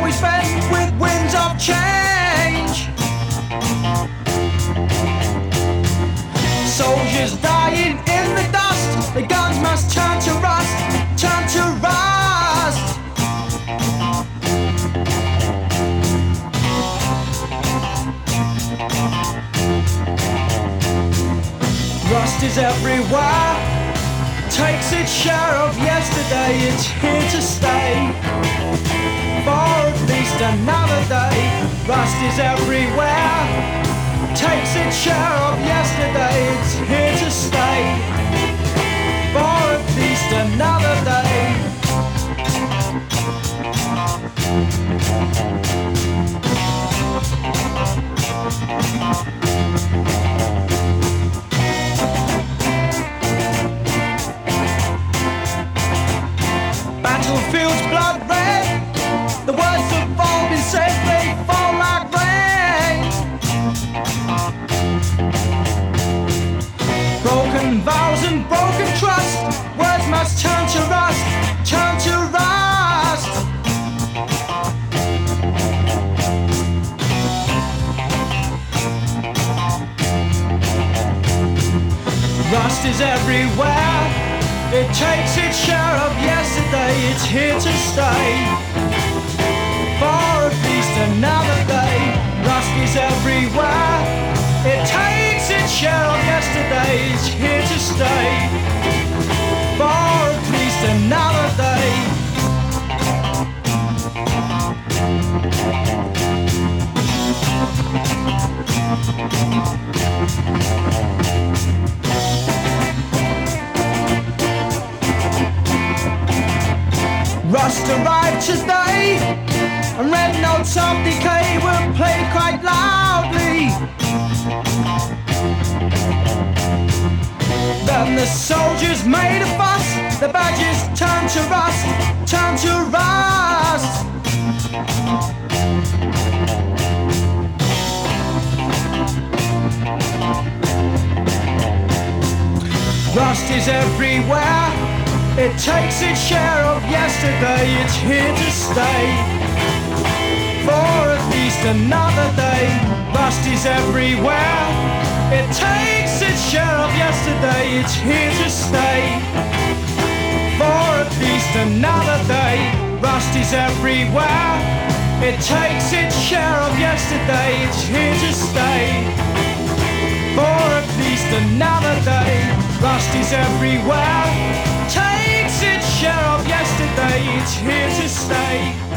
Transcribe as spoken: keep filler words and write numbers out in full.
always bent with winds of change. Soldiers dying in the dust, the guns must turn to rust, turn to rust. Rust is everywhere, takes its share of yesterday, it's here to stay for at least another day. Rust is everywhere, takes its share of yesterday, it's here to stay for at least another day. Battlefield's blood red, the words have all been said, they fall like rain. Broken vows and broken trust, words must turn to rust, turn to rust. Rust is everywhere, it takes its share of yesterday, it's here to stay for at least another day. Rust is everywhere, it takes its share of yesterday, it's here to stay for at least another day. Rust arrived today, and red notes of decay were played quite loudly. Then the soldiers made a fuss, the badges turned to rust, turned to rust. Rust is everywhere, it takes its share of yesterday, it's here to stay for at least another day. Rust is everywhere, it takes its share of yesterday, it's here to stay for at least another day. Rust is everywhere, it takes its share of yesterday, it's here to stay for at least another day. Rust is everywhere, takes its share of yesterday, it's here to stay.